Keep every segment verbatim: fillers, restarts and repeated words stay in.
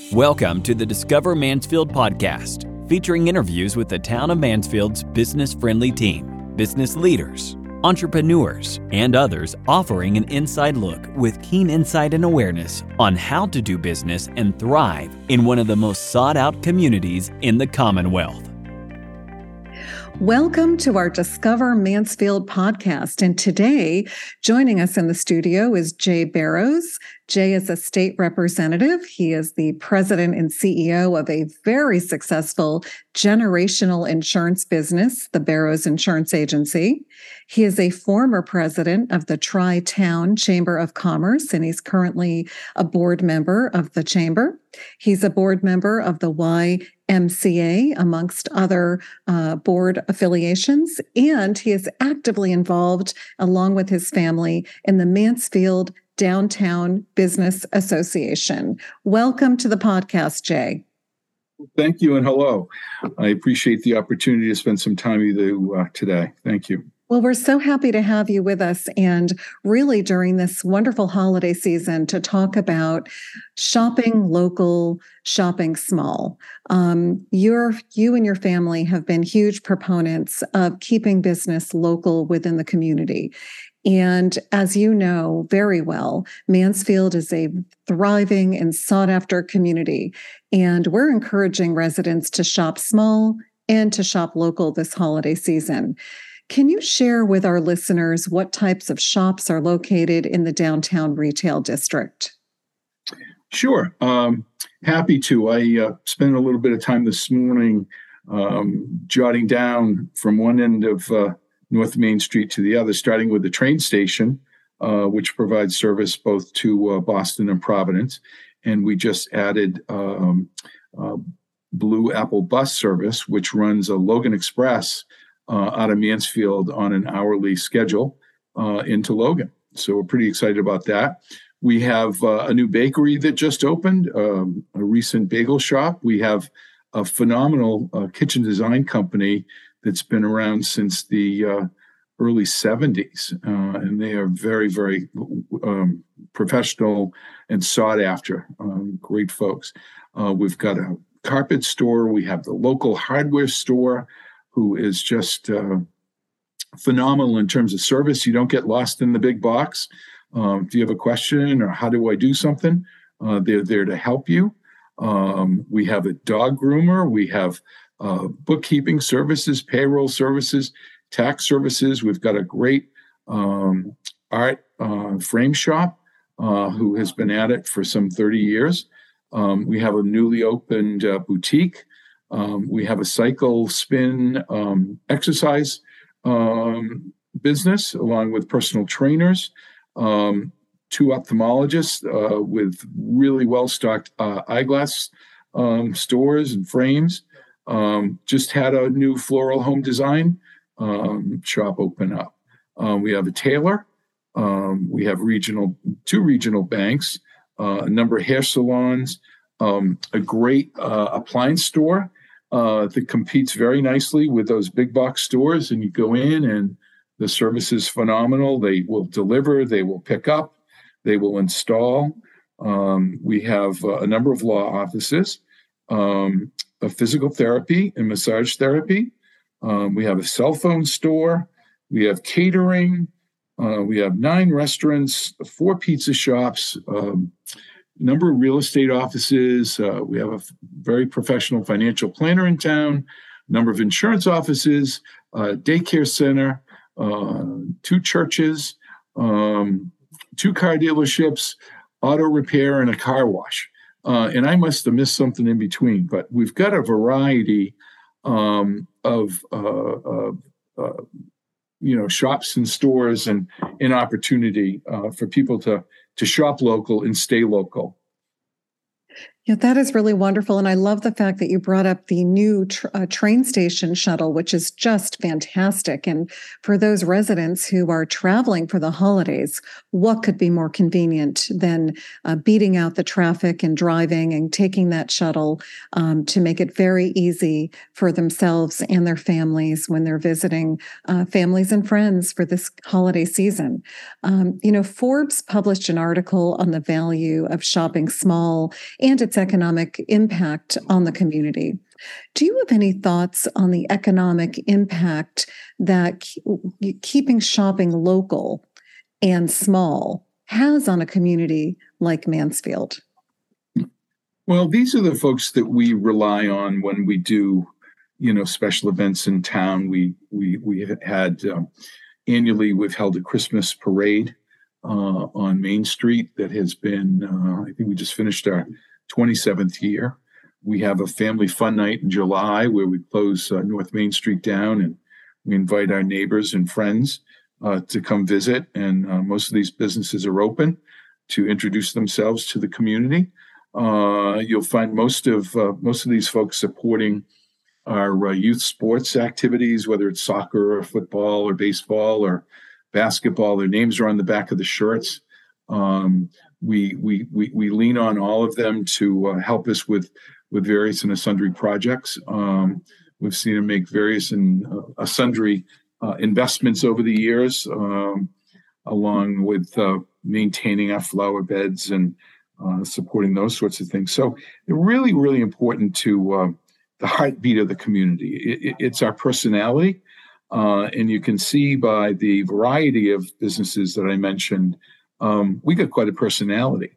Welcome to the Discover Mansfield podcast, featuring interviews with the town of Mansfield's business-friendly team, business leaders, entrepreneurs, and others offering an inside look with keen insight and awareness on how to do business and thrive in one of the most sought-out communities in the Commonwealth. Welcome to our Discover Mansfield podcast. And today, joining us in the studio is Jay Barrows. Jay is a state representative. He is the president and C E O of a very successful generational insurance business, the Barrows Insurance Agency. He is a former president of the Tri-Town Chamber of Commerce, and he's currently a board member of the chamber. He's a board member of the Y M C A, amongst other uh, board affiliations, and he is actively involved, along with his family, in the Mansfield Downtown Business Association. Welcome to the podcast, Jay. Thank you, and hello. I appreciate the opportunity to spend some time with you uh, today. Thank you. Well, we're so happy to have you with us, and really during this wonderful holiday season to talk about shopping local, shopping small. Um, you're, you and your family have been huge proponents of keeping business local within the community. And as you know very well, Mansfield is a thriving and sought-after community, and we're encouraging residents to shop small and to shop local this holiday season. Can you share with our listeners what types of shops are located in the downtown retail district? Sure. Um, happy to. I uh, spent a little bit of time this morning um, jotting down from one end of uh, North Main Street to the other, starting with the train station, uh, which provides service both to uh, Boston and Providence. And we just added um, uh, Blue Apple bus service, which runs a Logan Express Uh, out of Mansfield on an hourly schedule uh, into Logan. So we're pretty excited about that. We have uh, a new bakery that just opened, um, a recent bagel shop. We have a phenomenal uh, kitchen design company that's been around since the uh, early seventies. Uh, and they are very, very um, professional and sought after, um, great folks. Uh, we've got a carpet store. We have the local hardware store, who is just uh, phenomenal in terms of service. You don't get lost in the big box. Um, if you have a question or how do I do something, uh, they're there to help you. Um, we have a dog groomer. We have uh, bookkeeping services, payroll services, tax services. We've got a great um, art uh, frame shop uh, who has been at it for some thirty years. Um, we have a newly opened uh, boutique. Um, we have a cycle spin um, exercise um, business, along with personal trainers, um, two ophthalmologists uh, with really well-stocked uh, eyeglass um, stores and frames. Um, just had a new floral home design um, shop open up. Um, we have a tailor. Um, we have regional two regional banks, uh, a number of hair salons, um, a great uh, appliance store Uh, that competes very nicely with those big box stores. And you go in and the service is phenomenal. They will deliver, they will pick up, they will install. Um, we have uh, a number of law offices, um, a physical therapy and massage therapy. Um, we have a cell phone store. We have catering. Uh, we have nine restaurants, four pizza shops, um, number of real estate offices. Uh, we have a f- very professional financial planner in town, number of insurance offices, uh, daycare center, uh, two churches, um, two car dealerships, auto repair, and a car wash. Uh, and I must have missed something in between, but we've got a variety um, of, uh, of uh, you know, shops and stores and an opportunity uh, for people to to shop local and stay local. Yeah, that is really wonderful. And I love the fact that you brought up the new tr- uh, train station shuttle, which is just fantastic. And for those residents who are traveling for the holidays, what could be more convenient than uh, beating out the traffic and driving and taking that shuttle um, to make it very easy for themselves and their families when they're visiting uh, families and friends for this holiday season. Um, you know, Forbes published an article on the value of shopping small and its its economic impact on the community. Do you have any thoughts on the economic impact that ke- keeping shopping local and small has on a community like Mansfield? Well, these are the folks that we rely on when we do, you know, special events in town. We we we had um, annually we've held a Christmas parade uh, on Main Street that has been. Uh, I think we just finished our twenty-seventh year. We have a family fun night in July where we close uh, North Main Street down and we invite our neighbors and friends uh, to come visit. And uh, most of these businesses are open to introduce themselves to the community. Uh, you'll find most of uh, most of these folks supporting our uh, youth sports activities, whether it's soccer or football or baseball or basketball. Their names are on the back of the shirts. Um, we, we we we lean on all of them to uh, help us with with various and sundry projects. Um, we've seen them make various and uh, sundry uh, investments over the years, um, along with uh, maintaining our flower beds and uh, supporting those sorts of things. So they're really, really important to uh, the heartbeat of the community. It, it, it's our personality. Uh, and you can see by the variety of businesses that I mentioned, um, we got quite a personality.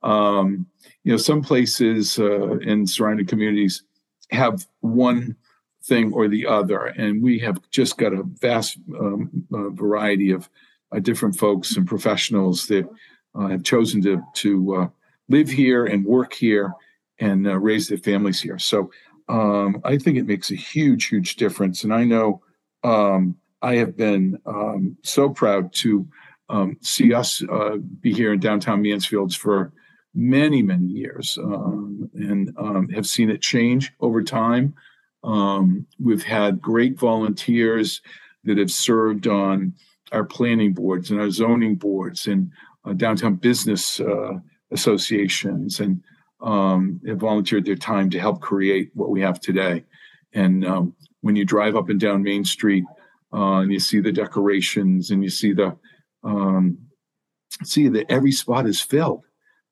Um, you know, some places uh, in surrounding communities have one thing or the other, and we have just got a vast um, uh, variety of uh, different folks and professionals that uh, have chosen to to uh, live here and work here and uh, raise their families here. So um, I think it makes a huge, huge difference. And I know um, I have been um, so proud to um, see us uh, be here in downtown Mansfield for many, many years, um, and um, have seen it change over time. Um, we've had great volunteers that have served on our planning boards and our zoning boards and uh, downtown business uh, associations, and um, have volunteered their time to help create what we have today. And um, when you drive up and down Main Street uh, and you see the decorations and you see the um, see that every spot is filled.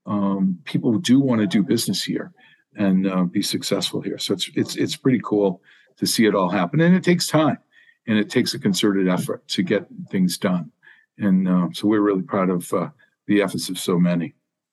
Um, people do want to do business here and uh, be successful here. So it's it's it's pretty cool to see it all happen. And it takes time, and it takes a concerted effort to get things done. And uh, so we're really proud of uh, the efforts of so many.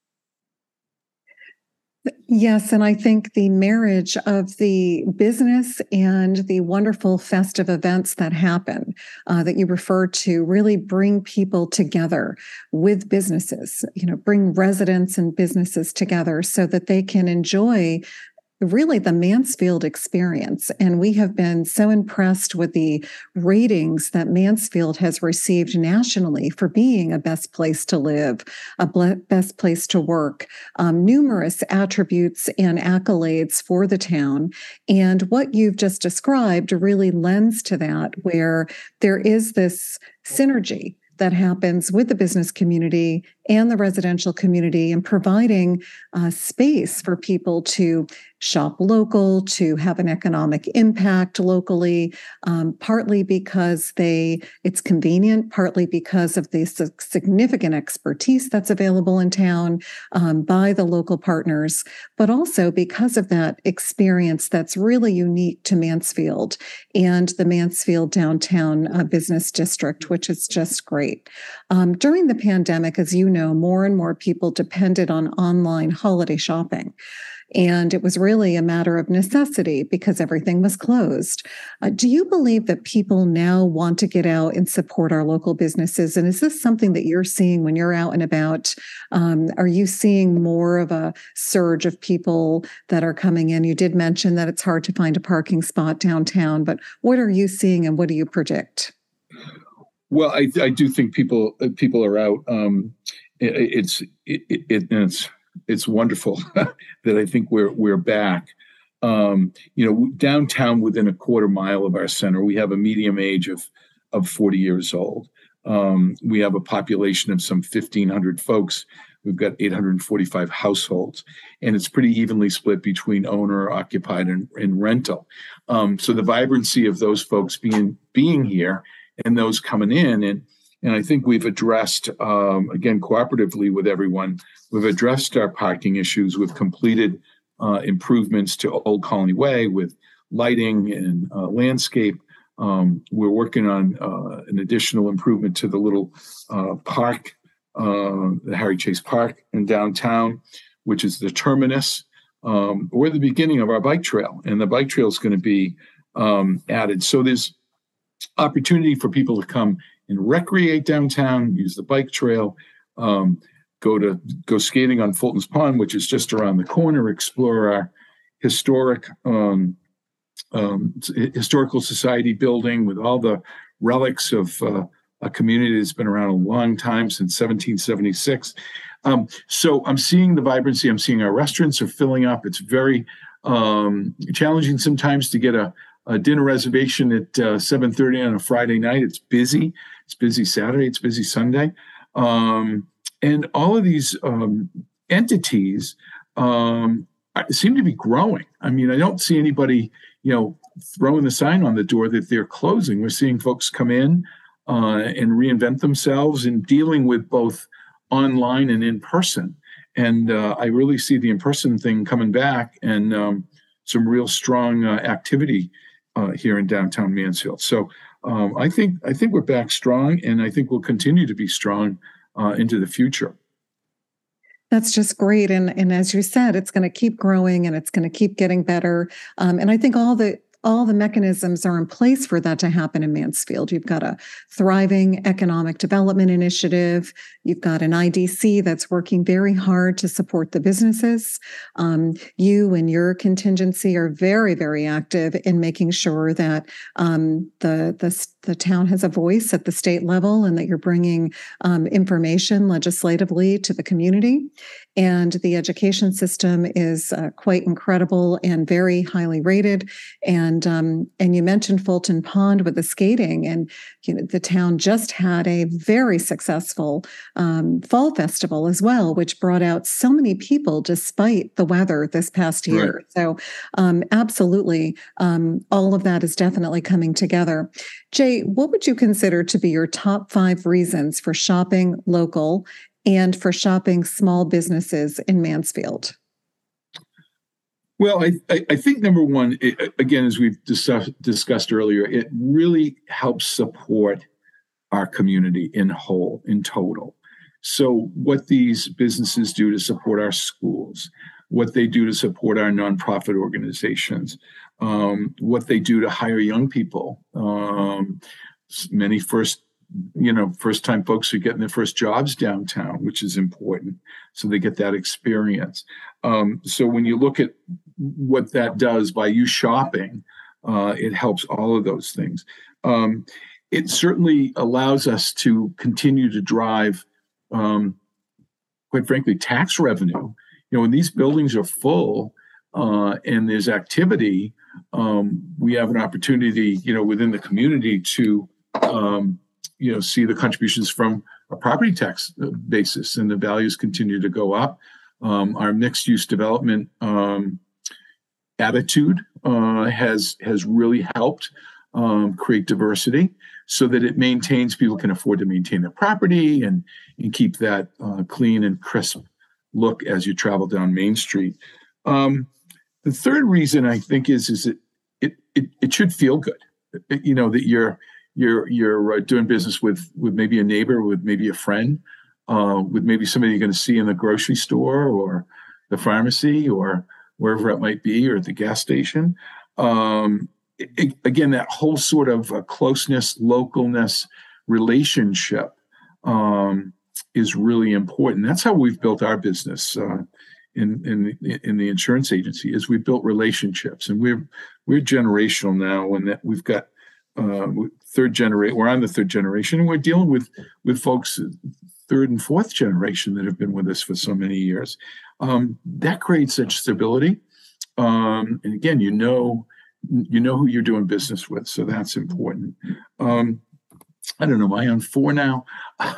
Yes, and I think the marriage of the business and the wonderful festive events that happen uh, that you refer to really bring people together with businesses, you know, bring residents and businesses together so that they can enjoy really the Mansfield experience. And we have been so impressed with the ratings that Mansfield has received nationally for being a best place to live, a best place to work, um, numerous attributes and accolades for the town. And what you've just described really lends to that, where there is this synergy that happens with the business community and the residential community, and providing uh, space for people to shop local, to have an economic impact locally, um, partly because they it's convenient, partly because of the significant expertise that's available in town um, by the local partners, but also because of that experience that's really unique to Mansfield and the Mansfield downtown uh, business district, which is just great. Um, during the pandemic, as you know, more and more people depended on online holiday shopping. And it was really a matter of necessity because everything was closed. Uh, do you believe that people now want to get out and support our local businesses? And is this something that you're seeing when you're out and about? Um, are you seeing more of a surge of people that are coming in? You did mention that it's hard to find a parking spot downtown, but what are you seeing and what do you predict? Well, I, I do think people people are out. Um, it, it's it, it, it's it's wonderful that I think we're we're back. Um, you know, downtown, within a quarter mile of our center, we have a median age of of forty years old. Um, we have a population of some fifteen hundred folks. We've got eight hundred forty-five households, and it's pretty evenly split between owner, occupied, and, and rental. Um, so the vibrancy of those folks being being here and those coming in, and and I think we've addressed, um, again, cooperatively with everyone, we've addressed our parking issues. We've completed uh, improvements to Old Colony Way with lighting and uh, landscape. Um, we're working on uh, an additional improvement to the little uh, park, uh, the Harry Chase Park in downtown, which is the terminus. Um, we're the beginning of our bike trail, and the bike trail is going to be um, added. So there's opportunity for people to come and recreate downtown, use the bike trail, um, go to go skating on Fulton's Pond, which is just around the corner, explore our historic um, um, historical society building with all the relics of uh, a community that's been around a long time, since seventeen seventy-six. Um, so I'm seeing the vibrancy. I'm seeing our restaurants are filling up. It's very um, challenging sometimes to get a, a dinner reservation at uh, seven thirty on a Friday night. It's busy. It's busy Saturday. It's busy Sunday. Um, and all of these um, entities um, seem to be growing. I mean, I don't see anybody, you know, throwing the sign on the door that they're closing. We're seeing folks come in uh, and reinvent themselves in dealing with both online and in person. And uh, I really see the in-person thing coming back, and um, some real strong uh, activity uh, here in downtown Mansfield. So um, I think I think we're back strong, and I think we'll continue to be strong uh, into the future. That's just great. And, and as you said, it's going to keep growing and it's going to keep getting better. Um, and I think all the all the mechanisms are in place for that to happen in Mansfield. You've got a thriving economic development initiative. You've got an I D C that's working very hard to support the businesses. Um, you and your contingency are very, very active in making sure that um, the, the, the town has a voice at the state level, and that you're bringing um, information legislatively to the community. And the education system is uh, quite incredible and very highly rated. And um, and you mentioned Fulton Pond with the skating, and you know the town just had a very successful um, fall festival as well, which brought out so many people despite the weather this past year. Right. So um, absolutely, um, all of that is definitely coming together. Jay, what would you consider to be your top five reasons for shopping local and for shopping small businesses in Mansfield? Well, I, I, I think number one, it, again, as we've dis- discussed earlier, it really helps support our community in whole, in total. So what these businesses do to support our schools, what they do to support our nonprofit organizations, um, what they do to hire young people. Um, many first you know, first-time folks are getting their first jobs downtown, which is important. So they get that experience. Um, so when you look at what that does by you shopping, uh, it helps all of those things. Um, it certainly allows us to continue to drive, um, quite frankly, tax revenue. You know, when these buildings are full uh, and there's activity, um, we have an opportunity, you know, within the community to um, you know, see the contributions from a property tax basis, and the values continue to go up. Um, our mixed use development um, attitude uh, has has really helped um, create diversity, so that it maintains, people can afford to maintain their property and and keep that uh, clean and crisp look as you travel down Main Street. Um, the third reason, I think, is is that it it, it should feel good. It, you know that you're You're you're uh, doing business with with maybe a neighbor, with maybe a friend, uh, with maybe somebody you're going to see in the grocery store or the pharmacy or wherever it might be, or at the gas station. Um, it, it, again, that whole sort of uh, closeness, localness, relationship um, is really important. That's how we've built our business uh, in in in the insurance agency. Is we've built relationships, and we're we're generational now, and that we've got. Uh, third generation, we're on the third generation, and we're dealing with with folks third and fourth generation that have been with us for so many years. Um, that creates such stability, um, and again, you know, you know who you're doing business with, so that's important. Um, I don't know, am I on four now?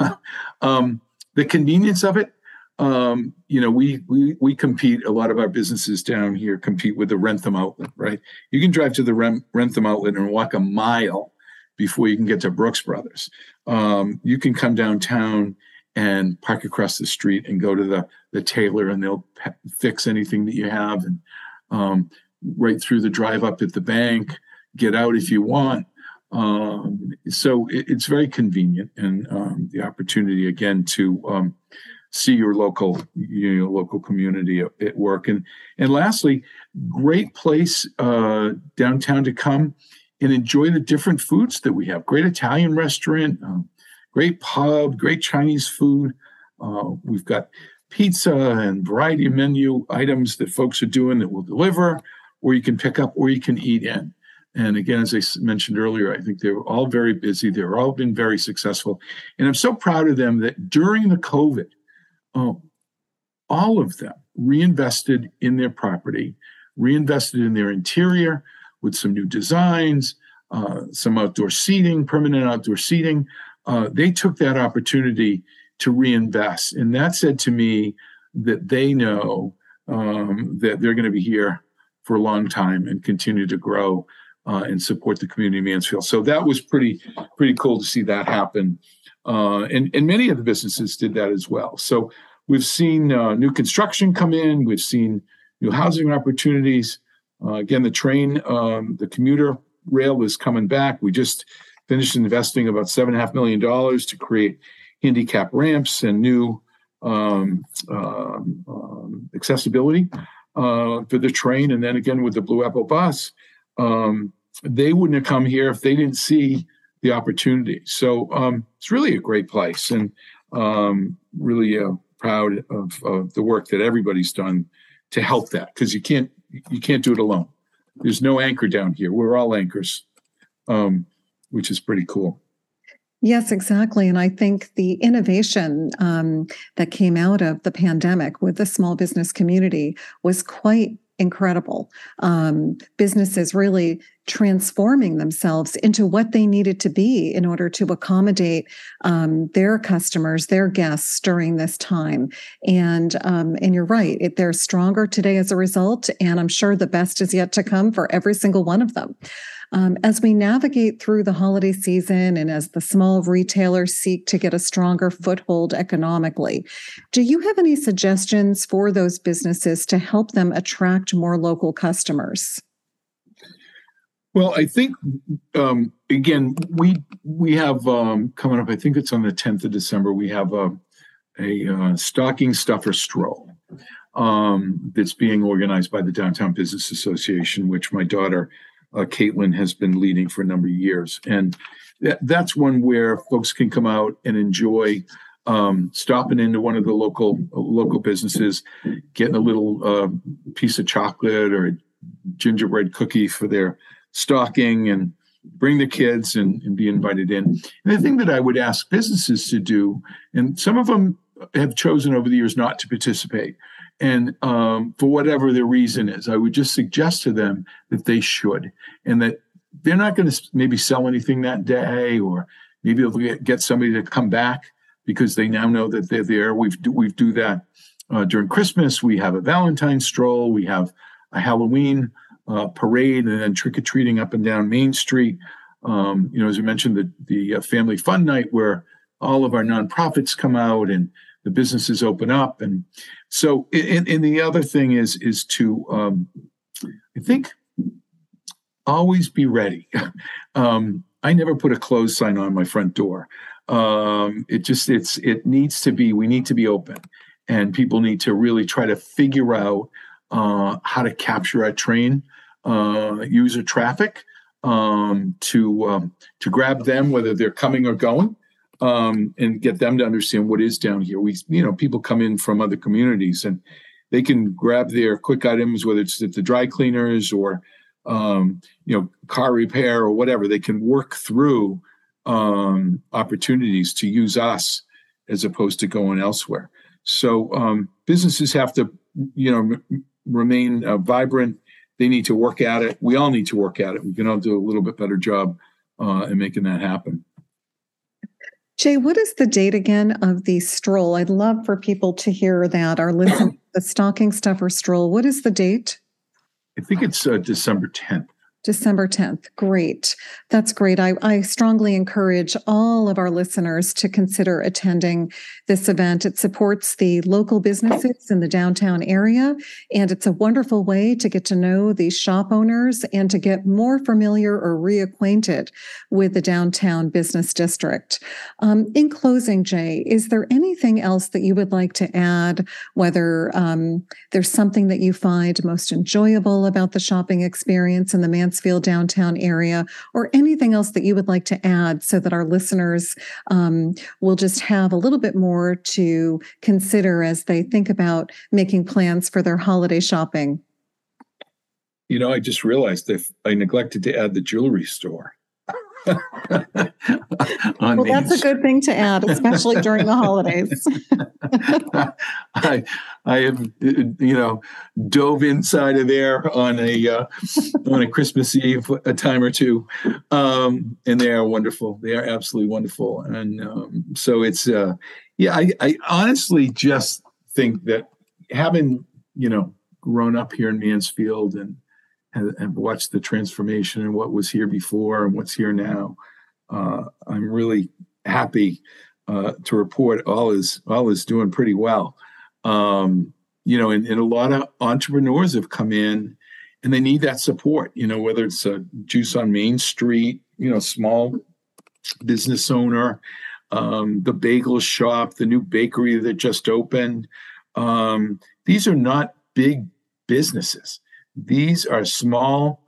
um, the convenience of it. Um, you know, we we we compete. A lot of our businesses down here compete with the Rentham outlet, right? You can drive to the Rem, Rentham outlet and walk a mile before you can get to Brooks Brothers. Um, you can come downtown and park across the street and go to the, the tailor, and they'll pe- fix anything that you have, and um, right through the drive up at the bank, get out if you want. Um, so it, it's very convenient, and um, the opportunity again to um, see your local, you know, local community at, at work. And and lastly, great place uh, downtown to come and enjoy the different foods that we have. Great Italian restaurant, um, great pub, great Chinese food. Uh, we've got pizza and variety of menu items that folks are doing that will deliver, or you can pick up, or you can eat in. And again, as I mentioned earlier, I think they were all very busy. They've all been very successful. And I'm so proud of them that during the COVID, uh, all of them reinvested in their property, reinvested in their interior with some new designs, uh, some outdoor seating, permanent outdoor seating. Uh, they took that opportunity to reinvest. And that said to me that they know um, that they're going to be here for a long time and continue to grow Uh, and support the community of Mansfield. So that was pretty pretty cool to see that happen. Uh, and, and many of the businesses did that as well. So we've seen uh, new construction come in. We've seen new housing opportunities. Uh, again, the train, um, the commuter rail is coming back. We just finished investing about seven and a half million dollars to create handicap ramps and new um, um, um, accessibility uh, for the train. And then again, with the Blue Apple bus, um, they wouldn't have come here if they didn't see the opportunity. So um, it's really a great place, and um, really uh, proud of, of the work that everybody's done to help that, because you can't you can't do it alone. There's no anchor down here. We're all anchors, um, which is pretty cool. Yes, exactly. And I think the innovation um, that came out of the pandemic with the small business community was quite incredible. Um, businesses really transforming themselves into what they needed to be in order to accommodate um, their customers, their guests during this time. And um, and you're right, it, they're stronger today as a result. And I'm sure the best is yet to come for every single one of them. Um, as we navigate through the holiday season and as the small retailers seek to get a stronger foothold economically, do you have any suggestions for those businesses to help them attract more local customers? Well, I think, um, again, we we have um, coming up, I think it's on the tenth of December, we have a, a uh, stocking stuffer stroll um, that's being organized by the Downtown Business Association, which my daughter Uh, Caitlin has been leading for a number of years. And that, that's one where folks can come out and enjoy um, stopping into one of the local local businesses, getting a little uh, piece of chocolate or a gingerbread cookie for their stocking, and bring the kids and, and be invited in. And the thing that I would ask businesses to do, and some of them have chosen over the years not to participate, and um, for whatever the reason is, I would just suggest to them that they should, and that they're not going to maybe sell anything that day, or maybe they'll get, get somebody to come back because they now know that they're there. We've do, we've do that uh, during Christmas. We have a Valentine's stroll. We have a Halloween uh, parade, and then trick-or-treating up and down Main Street. Um, you know, as I mentioned, the, the uh, Family Fun Night, where all of our nonprofits come out and the businesses open up. And so, and, and the other thing is, is to, um, I think, always be ready. um, I never put a close sign on my front door. Um, it just, it's, it needs to be, we need to be open, and people need to really try to figure out uh, how to capture our train uh, user traffic um, to, um, to grab them, whether they're coming or going. Um, and get them to understand what is down here. We, you know, people come in from other communities, and they can grab their quick items, whether it's at the dry cleaners or, um, you know, car repair or whatever. They can work through um, opportunities to use us as opposed to going elsewhere. So um, businesses have to, you know, m- remain uh, vibrant. They need to work at it. We all need to work at it. We can all do a little bit better job uh, in making that happen. Jay, what is the date again of the stroll? I'd love for people to hear that, or listen to the stocking stuffer stroll. What is the date? I think it's uh, December tenth. December tenth. Great. That's great. I, I strongly encourage all of our listeners to consider attending this event. It supports the local businesses in the downtown area, and it's a wonderful way to get to know the shop owners and to get more familiar or reacquainted with the downtown business district. Um, in closing, Jay, is there anything else that you would like to add, whether um, there's something that you find most enjoyable about the shopping experience in the Mansfield downtown area, or anything else that you would like to add so that our listeners um, will just have a little bit more to consider as they think about making plans for their holiday shopping? You know, I just realized that I neglected to add the jewelry store. Well, that's a good thing to add, especially during the holidays. I, I have, you know, dove inside of there on a uh, on a Christmas Eve a time or two, um, and they are wonderful. They are absolutely wonderful, and um, so it's uh, yeah. I, I honestly just think that having you know grown up here in Mansfield and and watched the transformation and what was here before and what's here now. Uh, I'm really happy uh, to report all is all is doing pretty well. Um, you know, and, and a lot of entrepreneurs have come in and they need that support, you know, whether it's a Juice on Main Street, you know, small business owner, um, the bagel shop, the new bakery that just opened. Um, these are not big businesses. These are small,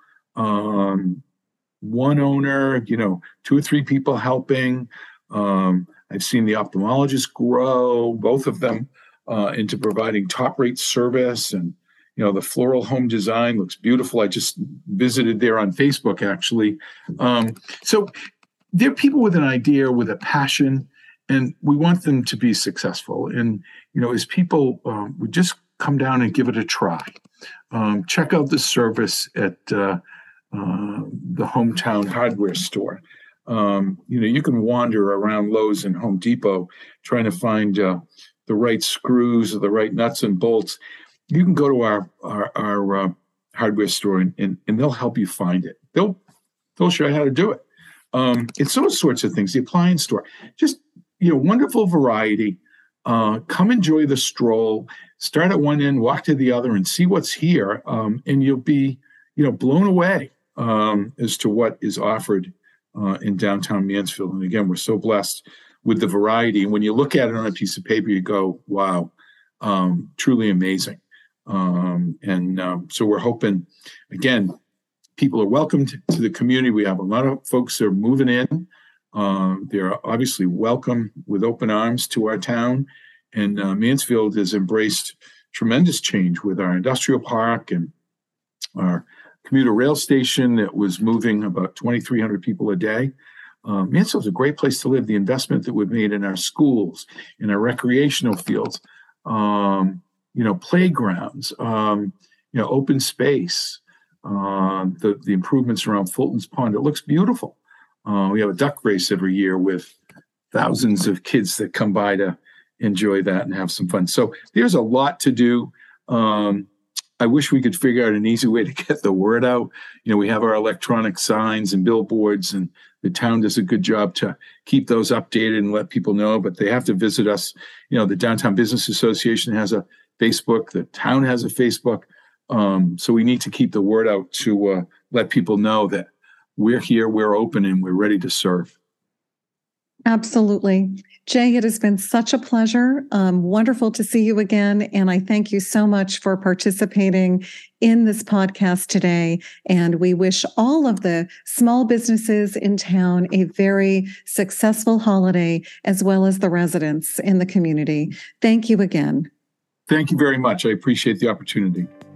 um, one owner, you know, two or three people helping. Um, I've seen the ophthalmologists grow, both of them, uh, into providing top-rate service. And, you know, the floral home design looks beautiful. I just visited there on Facebook, actually. Um, so they're people with an idea, with a passion, and we want them to be successful. And, you know, as people um, would just come down and give it a try. Um, check out the service at uh, uh, the Hometown Hardware Store. Um, you know, you can wander around Lowe's and Home Depot trying to find uh, the right screws or the right nuts and bolts. You can go to our our, our uh, hardware store and, and and they'll help you find it. They'll they'll show you how to do it. Um, it's those sorts of things. The appliance store, just you know, wonderful variety. Uh, come enjoy the stroll. Start at one end, walk to the other, and see what's here. Um, and you'll be, you know, blown away um, as to what is offered uh, in downtown Mansfield. And again, we're so blessed with the variety. And when you look at it on a piece of paper, you go, "Wow, um, truly amazing." Um, and um, so we're hoping, again, people are welcomed to the community. We have a lot of folks that are moving in. Um, they're obviously welcome with open arms to our town. And uh, Mansfield has embraced tremendous change with our industrial park and our commuter rail station that was moving about twenty-three hundred people a day. Um, Mansfield's a great place to live. The investment that we've made in our schools, in our recreational fields, um, you know, playgrounds, um, you know, open space, uh, the, the improvements around Fulton's Pond. It looks beautiful. Uh, we have a duck race every year with thousands of kids that come by to enjoy that and have some fun. So there's a lot to do. Um, I wish we could figure out an easy way to get the word out. You know, we have our electronic signs and billboards, and the town does a good job to keep those updated and let people know, but they have to visit us. You know, the Downtown Business Association has a Facebook, the town has a Facebook. Um, so we need to keep the word out to uh, let people know that we're here, we're open, and we're ready to serve. Absolutely. Jay, it has been such a pleasure. Um, wonderful to see you again. And I thank you so much for participating in this podcast today. And we wish all of the small businesses in town a very successful holiday, as well as the residents in the community. Thank you again. Thank you very much. I appreciate the opportunity.